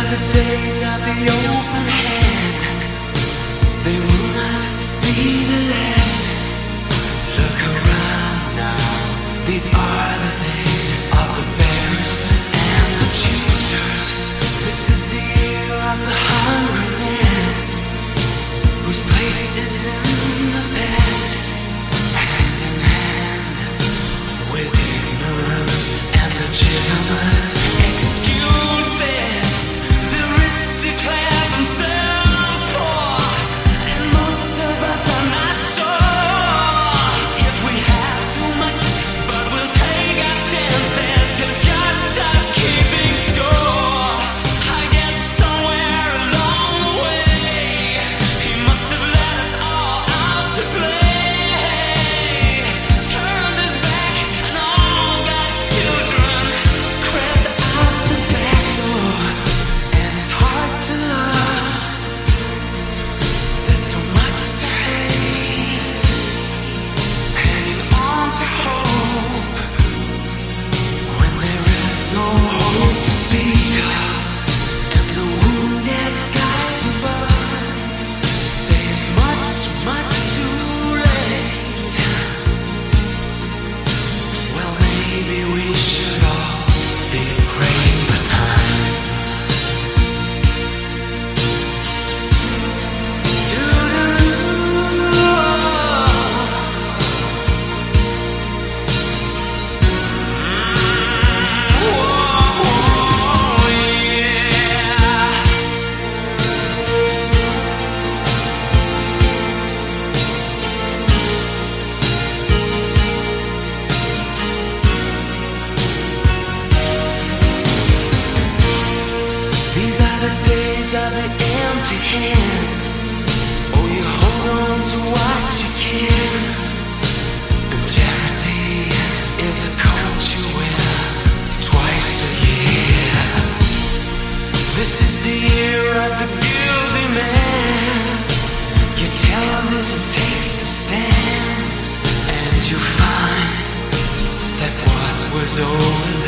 are the days of the open hand. They will not be the last. Look around now. These are the days of the bearers and the choosers. This is the year of the hungry man, whose place is in the past. Hand in hand with ignorance and legitimate excuses. The rich declare themselves poor, and most of us are not sure if we have too much, but we'll take our chances, 'cause God stopped keeping score. I guess somewhere along the way, He must have let us all out to play. Turned His back and all God's children crept out the back door, and it's hard to love. There's so much to hate, hanging on to hope when there is no hope to speak of, and the wounded skies above say it's much, much too late. Well, maybe we should all be praying for time. These are the days of the empty hand. Oh, you hold on to what you can. And charity is a coat you wear twice a year. This is the year of the guilty man. Your television takes a stand, and you find that what was over